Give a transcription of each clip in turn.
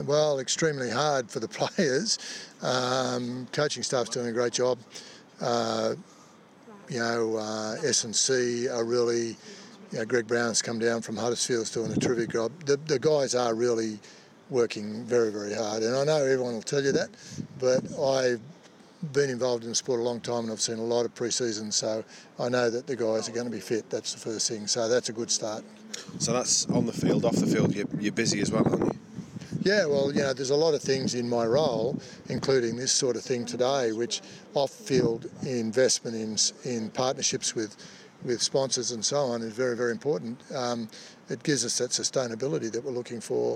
Well, extremely hard for the players. Coaching staff's doing a great job. S&C are really, Greg Brown's come down from Huddersfield's doing a terrific job. The guys are really working very, very hard. And I know everyone will tell you that, but I've been involved in the sport a long time and I've seen a lot of pre-season, so I know that the guys are going to be fit. That's the first thing. So that's a good start. So that's on the field. Off the field, you're busy as well, aren't you? Yeah, well, there's a lot of things in my role, including this sort of thing today, which off-field investment in partnerships with sponsors and so on is very, very important. It gives us that sustainability that we're looking for,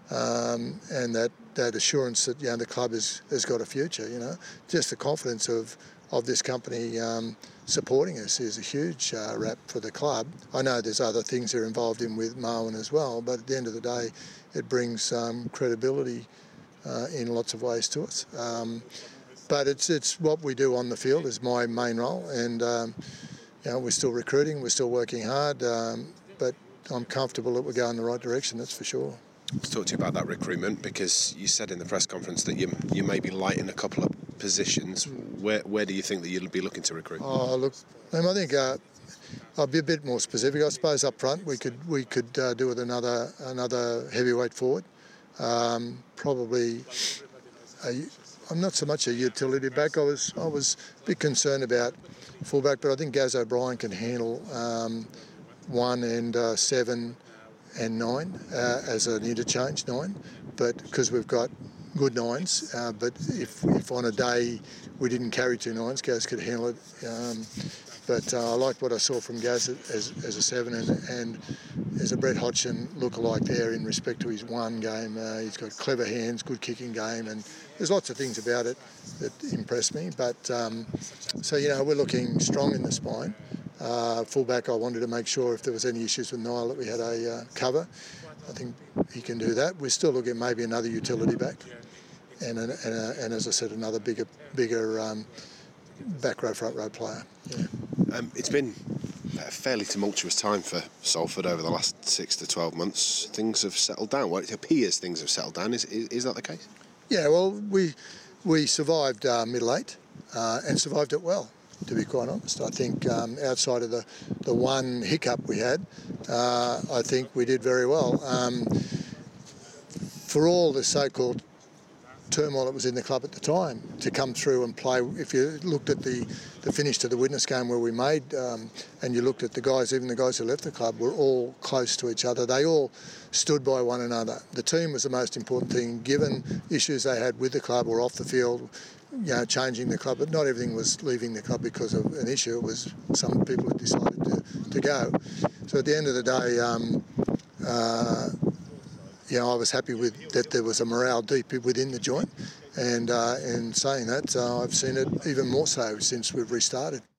and that assurance that the club has got a future. Just the confidence of this company supporting us is a huge wrap for the club. I know there's other things they're involved in with Marwin as well, but at the end of the day, it brings credibility in lots of ways to us. But it's what we do on the field is my main role, and we're still recruiting, we're still working hard, but I'm comfortable that we're going in the right direction, that's for sure. Let's talk to you about that recruitment, because you said in the press conference that you may be light in a couple of positions. Where do you think that you'll be looking to recruit? Oh, look, I think I'll be a bit more specific. I suppose up front we could do with another heavyweight forward. Probably I'm not so much a utility back. I was a bit concerned about fullback, but I think Gaz O'Brien can handle 1 and 7 and 9 as an interchange 9, but because we've got good 9s, but if on a day we didn't carry 2 9s, Gaz could handle it. But I liked what I saw from Gaz as a 7, and there's a Brett Hodgson lookalike there in respect to his 1 game. He's got clever hands, good kicking game, and there's lots of things about it that impressed me. But we're looking strong in the spine. Fullback, I wanted to make sure if there was any issues with Niall that we had a cover. I think he can do that. We're still looking at maybe another utility back, and as I said, another bigger back row, front row player. Yeah. It's been a fairly tumultuous time for Salford over the last 6 to 12 months. Things have settled down. Well, it appears things have settled down. Is that the case? Yeah, well, we survived middle 8 and survived it well, to be quite honest. I think outside of the one hiccup we had, I think we did very well. For all the so-called turmoil that was in the club at the time, to come through and play, if you looked at the finish to the Widnes game where we made, and you looked at the guys, even the guys who left the club, were all close to each other. They all stood by one another. The team was the most important thing, given issues they had with the club or off the field, changing the club, but not everything was leaving the club because of an issue. It was some people had decided to go. So at the end of the day, I was happy with that there was a morale deep within the joint, and in saying that, I've seen it even more so since we've restarted.